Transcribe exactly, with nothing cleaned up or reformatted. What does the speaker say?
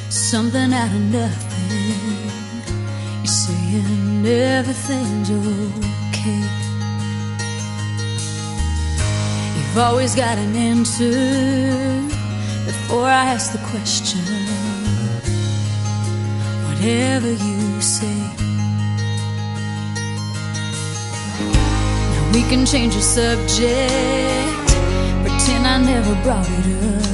something out of nothing. You're saying everything's okay. You've always got an answer before I ask the question. Whatever you say. Now we can change the subject, pretend I never brought it up.